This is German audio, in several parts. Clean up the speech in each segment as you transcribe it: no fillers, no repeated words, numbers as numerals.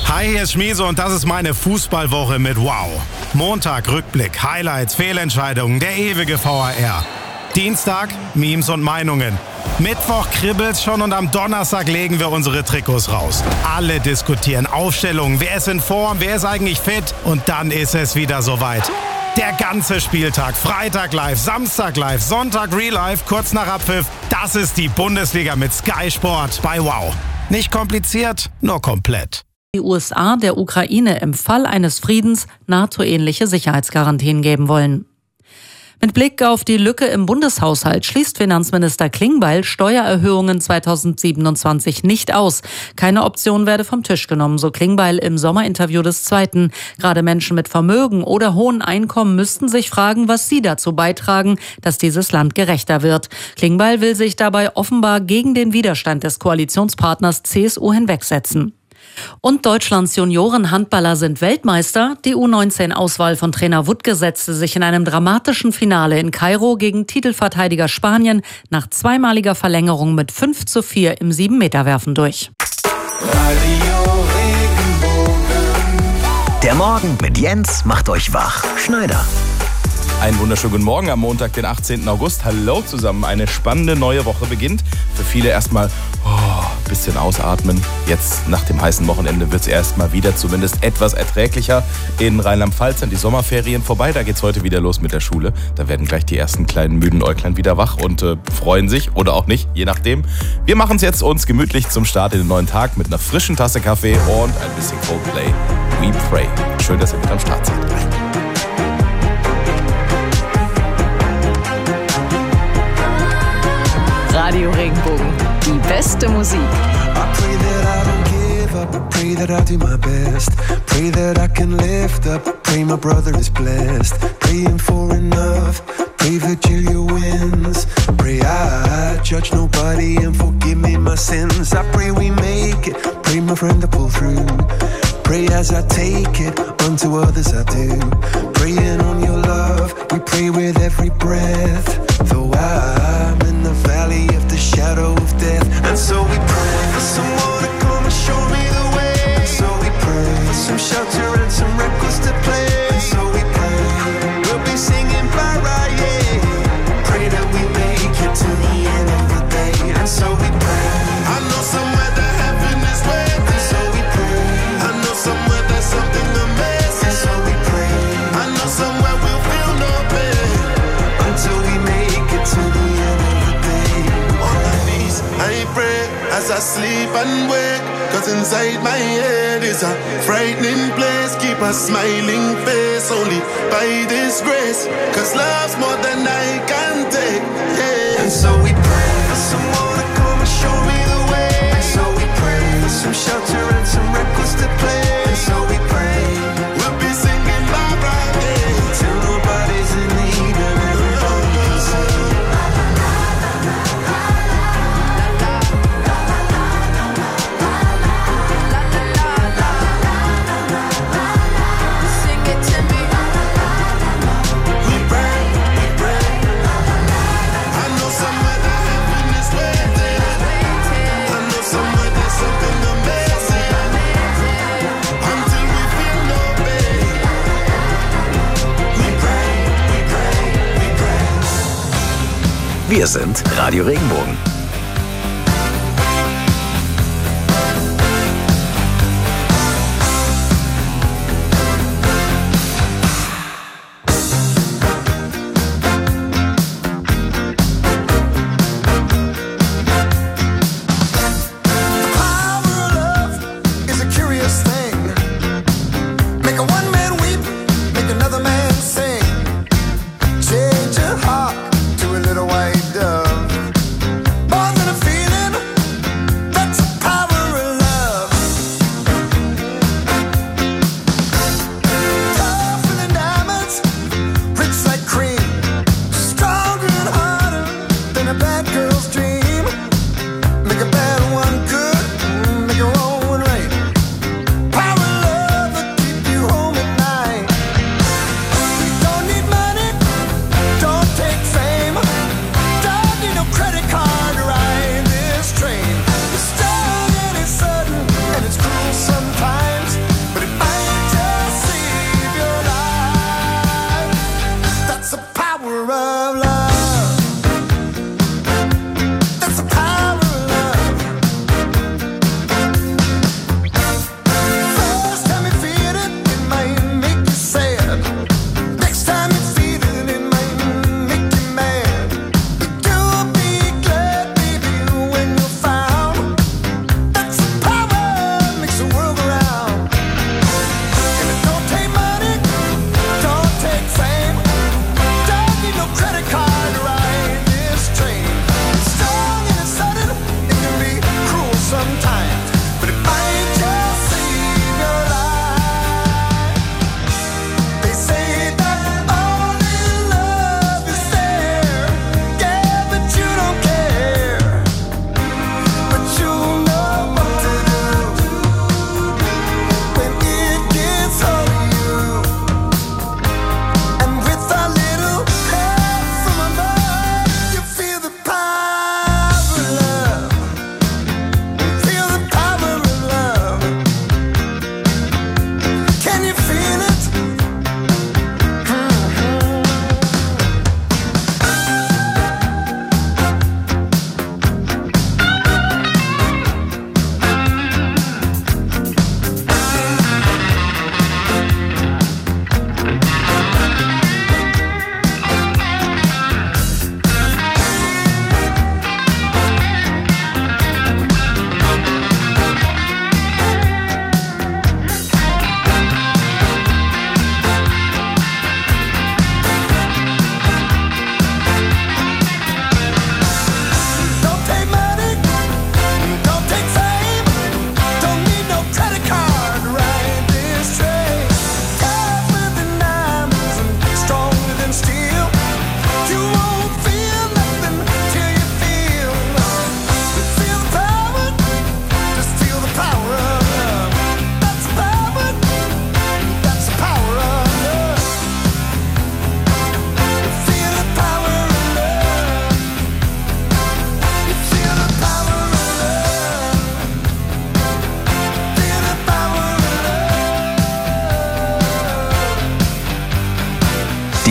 Hi, hier ist Schmieso und das ist meine Fußballwoche mit Wow. Montag Rückblick, Highlights, Fehlentscheidungen, der ewige VAR. Dienstag Memes und Meinungen. Mittwoch kribbelt's schon und am Donnerstag legen wir unsere Trikots raus. Alle diskutieren Aufstellungen, wer ist in Form, wer ist eigentlich fit und dann ist es wieder soweit. Der ganze Spieltag, Freitag live, Samstag live, Sonntag Real Life, kurz nach Abpfiff. Das ist die Bundesliga mit Sky Sport bei Wow. Nicht kompliziert, nur komplett. Die USA der Ukraine im Fall eines Friedens NATO-ähnliche Sicherheitsgarantien geben wollen. Mit Blick auf die Lücke im Bundeshaushalt schließt Finanzminister Klingbeil Steuererhöhungen 2027 nicht aus. Keine Option werde vom Tisch genommen, so Klingbeil im Sommerinterview des Zweiten. Gerade Menschen mit Vermögen oder hohen Einkommen müssten sich fragen, was sie dazu beitragen, dass dieses Land gerechter wird. Klingbeil will sich dabei offenbar gegen den Widerstand des Koalitionspartners CSU hinwegsetzen. Und Deutschlands Juniorenhandballer sind Weltmeister. Die U19-Auswahl von Trainer Wuttke setzte sich in einem dramatischen Finale in Kairo gegen Titelverteidiger Spanien nach zweimaliger Verlängerung mit 5:4 im 7-Meter-Werfen durch. Der Morgen mit Jens macht euch wach. Schneider. Einen wunderschönen guten Morgen am Montag, den 18. August. Hallo zusammen, eine spannende neue Woche beginnt. Für viele erstmal ein bisschen ausatmen. Jetzt nach dem heißen Wochenende wird es erstmal wieder zumindest etwas erträglicher. In Rheinland-Pfalz sind die Sommerferien vorbei. Da geht es heute wieder los mit der Schule. Da werden gleich die ersten kleinen müden Äuglein wieder wach und freuen sich oder auch nicht, je nachdem. Wir machen es jetzt uns gemütlich zum Start in den neuen Tag mit einer frischen Tasse Kaffee und ein bisschen Coldplay. We Pray. Schön, dass ihr mit am Start seid. Radio Regenbogen, die beste Musik. I pray that I don't give up, I pray that I do my best. Pray that I can lift up, pray my brother is blessed. Praying for enough, pray Virgilia wins. Pray I judge nobody and forgive me my sins. I pray we make it, pray my friend to pull through. Pray as I take it, unto others I do. Praying on your love, we pray with every breath. Though I'm in the valley of the shadow of death. And so we pray for someone to come and show me the way. And so we pray for some shelter and some records to play. And so we pray we'll be singing Mariah. Pray that we make it to the end of the day. And so we pray. I know somewhere that heaven is waiting. And so we pray. I know somewhere there's something amazing. And so we pray. I know somewhere we'll feel no pain until we make it to the end of the day. On my knees, I pray as I sleep and wake. Cause inside my head is a frightening place. Keep a smiling face only by this grace. Cause love's more than I can take. Yeah. And so we pray for someone to come and show me the way. And so we pray for some shelter and some records to play. And so we pray we'll be singing bye bye till nobody's in need and everybody can sing. Wir sind Radio Regenbogen. Change your heart to a little white dove.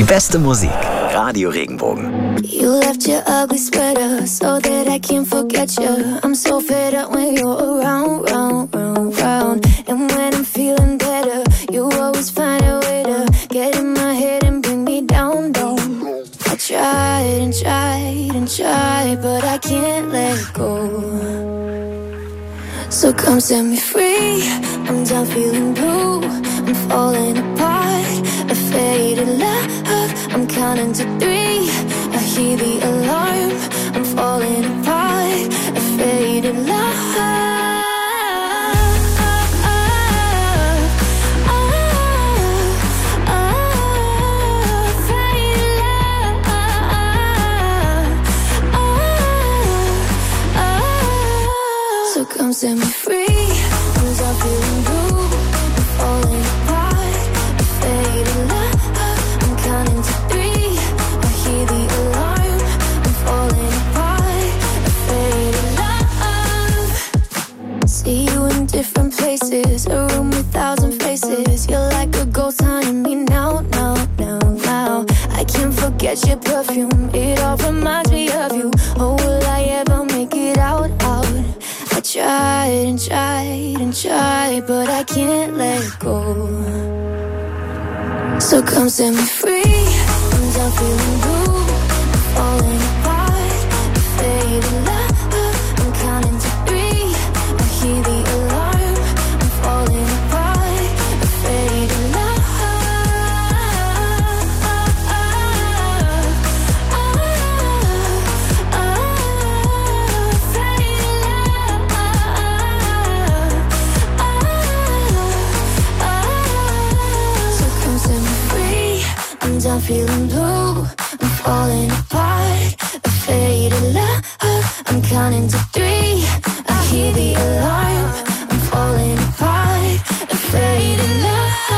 Die beste Musik. Radio Regenbogen. You left your ugly sweater so that I can't forget you. I'm so fed up when you're around, round, round, round. And when I'm feeling better, you always find a way to get in my head and bring me down, down. I tried and tried and tried, but I can't let go. So come set me free. I'm done feeling blue. I'm falling apart. A faded love. I'm counting to 3. I hear the alarm. I'm falling apart. A faded love. So come set me free. I'm done feeling blue. I'm falling apart. A faded love. I'm counting to 3. I hear the alarm. I'm falling apart. A faded love. See you in different places. A room with 1,000 faces. You're like a ghost haunting me now, now, now, now. I can't forget your perfume. It all reminds me of you. Oh, will I ever make it out, out? I tried and tried and tried, but I can't let go. So come set me free. I'm done feeling blue. I'm falling apart. A faded love. I'm counting to 3. I hear the alarm. I'm falling apart. A faded love. I'm done feeling blue. I'm falling apart. A faded love. I'm counting to 3. I hear the alarm. I'm falling apart. A faded love.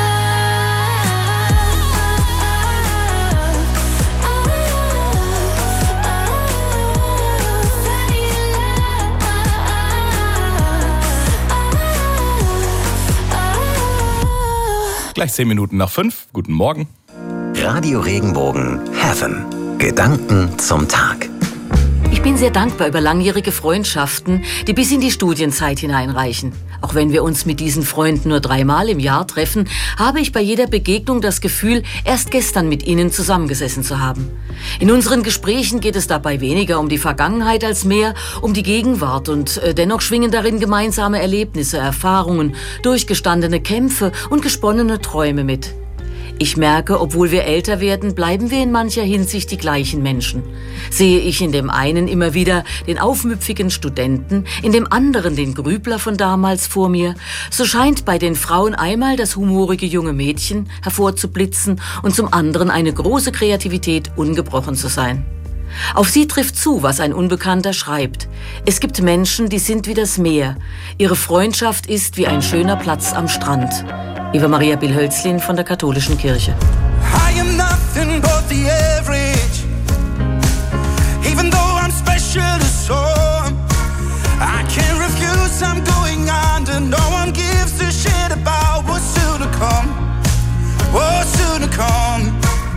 Gleich 10 Minuten nach 5. Guten Morgen. Radio Regenbogen Heaven. Gedanken zum Tag. Ich bin sehr dankbar über langjährige Freundschaften, die bis in die Studienzeit hineinreichen. Auch wenn wir uns mit diesen Freunden nur 3-mal im Jahr treffen, habe ich bei jeder Begegnung das Gefühl, erst gestern mit ihnen zusammengesessen zu haben. In unseren Gesprächen geht es dabei weniger um die Vergangenheit als mehr um die Gegenwart und dennoch schwingen darin gemeinsame Erlebnisse, Erfahrungen, durchgestandene Kämpfe und gesponnene Träume mit. Ich merke, obwohl wir älter werden, bleiben wir in mancher Hinsicht die gleichen Menschen. Sehe ich in dem einen immer wieder den aufmüpfigen Studenten, in dem anderen den Grübler von damals vor mir, so scheint bei den Frauen einmal das humorige junge Mädchen hervorzublitzen und zum anderen eine große Kreativität ungebrochen zu sein. Auf sie trifft zu, was ein Unbekannter schreibt. Es gibt Menschen, die sind wie das Meer. Ihre Freundschaft ist wie ein schöner Platz am Strand. Eva Maria Bill-Hölzlin von der Katholischen Kirche. I am nothing but the average. Even though I'm special to some, I can't refuse, I'm going under. No one gives a shit about what's soon to come. What's soon to come.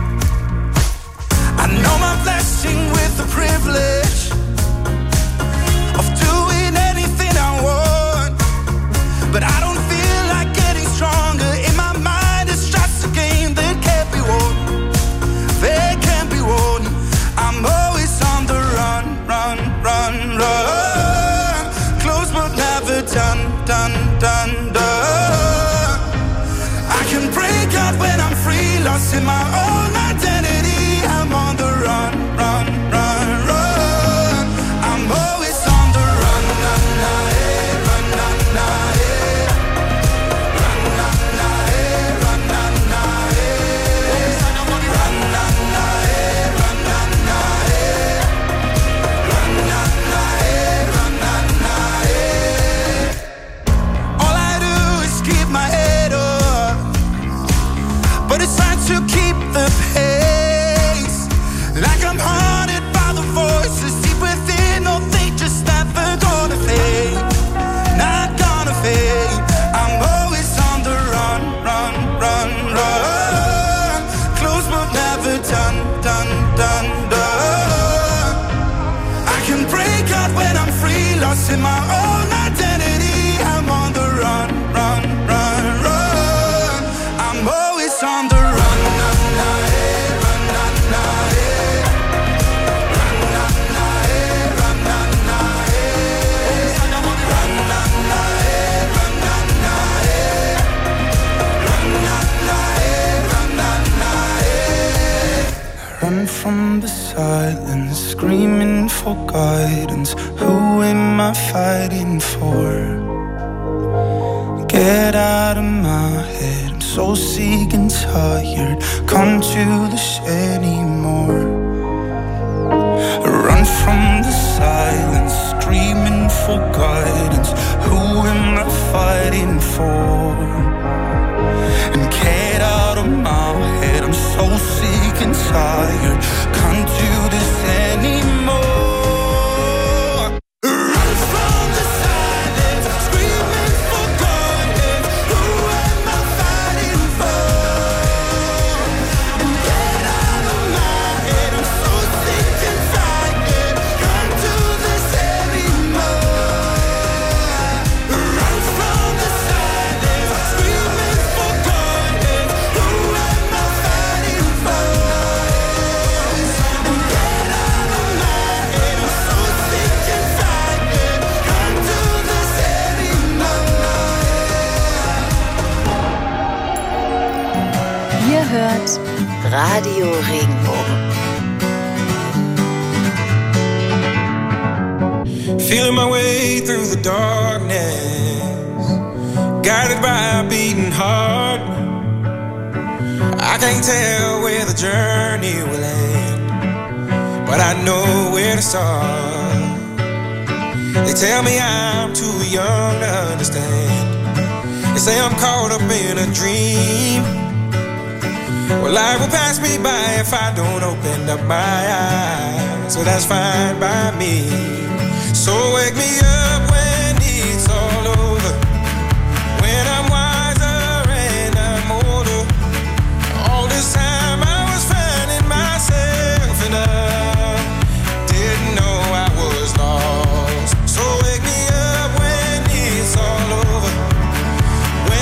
I know my blessing with the privilege of doing anything I want, but I don't feel like getting stronger. In my mind it's just a game that can't be won. They can't be won. I'm always on the run, run, run, run. Close but never done, done, done, done. I can break out when I'm free, lost in my own identity. I'm on the run, run, run, run. I'm always on the run, na, na, eh, run, na, na, eh. Run, na, na, eh, run, na, na, eh. Run, na, na, eh, run, na, na, eh. Run, na, na, eh, run, na, na, eh. All I do is keep my head up, but it's time to keep the run from the silence, screaming for guidance. Who am I fighting for? Get out of my head, I'm so sick and tired. Come to this anymore. Run from the silence, screaming for guidance. Who am I fighting for? And get out of my head, I'm so sick and tired. Can't do this anymore. Run from the silence, screaming for guidance. Who am I fighting for? And get out of my head, I'm so sick and tired. Can't do this anymore. Run from the silence, screaming for guidance. Who am I fighting for? And get out of my head, I'm so sick and tired. Can't do this anymore. Ihr hört Radio Regenbogen. Feeling my way through the darkness, guided by a beating heart. I can't tell where the journey will end, but I know where to start. They tell me I'm too young to understand. They say I'm caught up in a dream. Well, life will pass me by if I don't open up my eyes, so that's fine by me. So wake me up